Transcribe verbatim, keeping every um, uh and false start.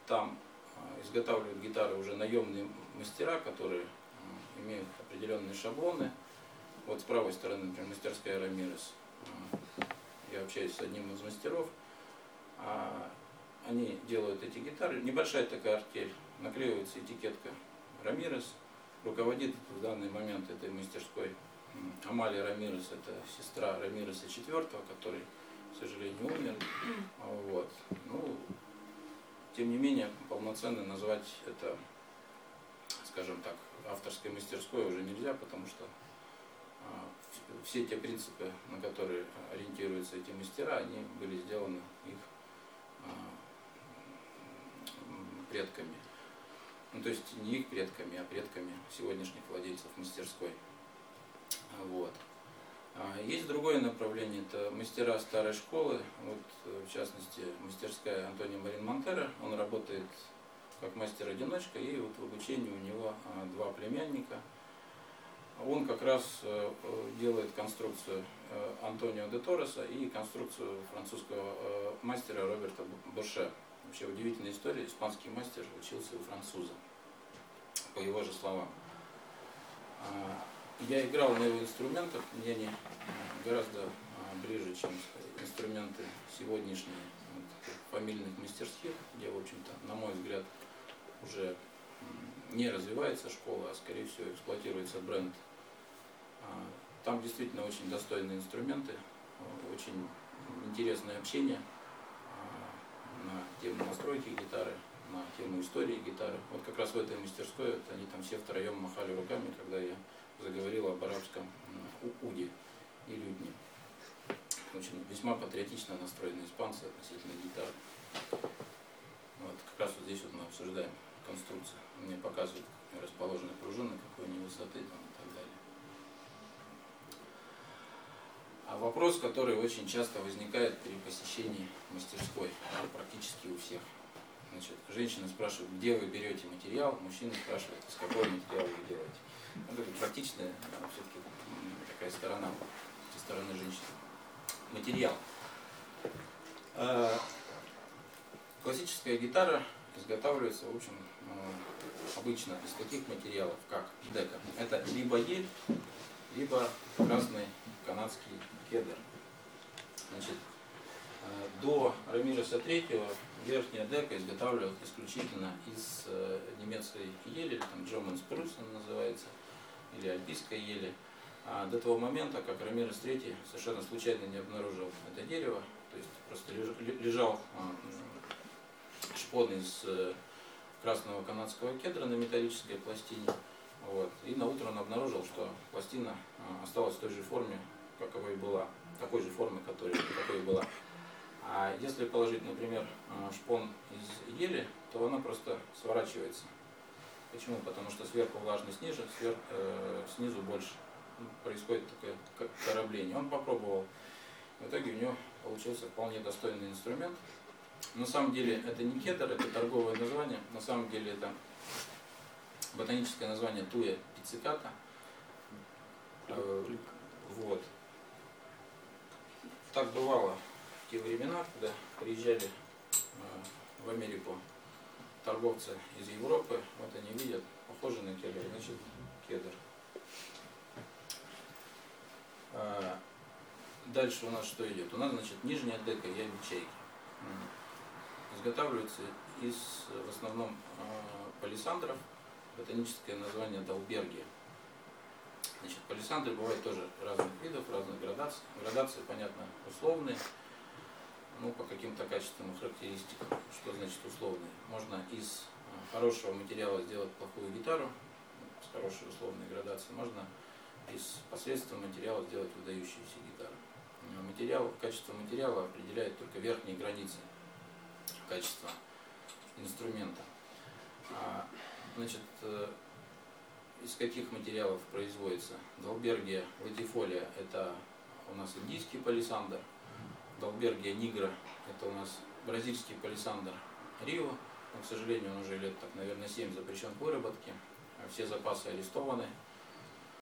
там изготавливают гитары уже наемные мастера, которые имеют определенные шаблоны. Вот с правой стороны, например, мастерская Рамирес. Я общаюсь с одним из мастеров. Они делают эти гитары. Небольшая такая артель. Наклеивается этикетка Рамирес. Руководит в данный момент этой мастерской Амалия Рамирес. Это сестра Рамиреса четвёртого, который, к сожалению, умер. Вот. Ну, тем не менее, полноценно назвать это, скажем так, авторской мастерской уже нельзя, потому что а, все те принципы, на которые ориентируются эти мастера, они были сделаны их а, предками. Ну, то есть не их предками, а предками сегодняшних владельцев мастерской. Вот. Есть другое направление, это мастера старой школы, вот, в частности, мастерская Антонио Марин Монтера. Он работает как мастер-одиночка, и вот в обучении у него два племянника. Он как раз делает конструкцию Антонио де Торреса и конструкцию французского мастера Роберта Боше. Вообще удивительная история, испанский мастер учился у француза, по его же словам. Я играл на его инструментах, мне они гораздо ближе, чем инструменты сегодняшние вот, фамильных мастерских, где, в общем-то, на мой взгляд, уже не развивается школа, а скорее всего эксплуатируется бренд. Там действительно очень достойные инструменты, очень интересное общение на тему настройки гитары, на тему истории гитары. Вот как раз в этой мастерской вот, они там все втроем махали руками, когда я заговорил об арабском уде и лютне. Очень весьма патриотично настроены испанцы относительно гитары. Вот, как раз вот здесь вот мы обсуждаем конструкцию. Мне показывают, как расположены пружины, какой они высоты там, и так далее. А вопрос, который очень часто возникает при посещении мастерской, практически у всех. Значит, женщина спрашивает, где вы берете материал, мужчина спрашивает, из какого материала вы делаете. Вот это практичная, все-таки такая сторона, со стороны женщины. Материал. Классическая гитара изготавливается, в общем, обычно из таких материалов, как дека. Это либо ель, либо красный канадский кедр. Значит, до Рамиреса третьего верхняя дека изготавливалась исключительно из немецкой ели, там German Spruce она называется, или альпийской ели. А до того момента, как Рамирес третий совершенно случайно не обнаружил это дерево, то есть просто лежал шпон из красного канадского кедра на металлической пластине. Вот. И на утро он обнаружил, что пластина осталась в той же форме, каковой была, такой же формы, которой, какой и была. А если положить, например, шпон из ели, то она просто сворачивается. Почему? Потому что сверху влажность ниже, сверх, э, снизу больше. Происходит такое корабление. Он попробовал. В итоге у него получился вполне достойный инструмент. На самом деле это не кедр, это торговое название. На самом деле это ботаническое название Туя пицциката. Э, вот. Так бывало в те времена, когда приезжали э, в Америку торговцы из Европы, вот они видят, похоже на кедр, значит кедр. А дальше у нас что идет? У нас, значит, нижняя дека и ячейки. Изготавливаются из, в основном, палисандров, ботаническое название Далбергия. Значит, палисандры бывают тоже разных видов, разных градаций. Градации, понятно, условные. Ну, по каким-то качественным характеристикам. Что значит условные? Можно из хорошего материала сделать плохую гитару, с хорошей условной градацией. Можно из посредственного материала сделать выдающуюся гитару. Материал, качество материала определяет только верхние границы качества инструмента. Значит, из каких материалов производится? Далбергия латифолия – это у нас индийский палисандр. Далбергия нигра – это у нас бразильский палисандр Рио. Но, к сожалению, он уже лет, так, наверное, семь запрещен к выработке. Все запасы арестованы.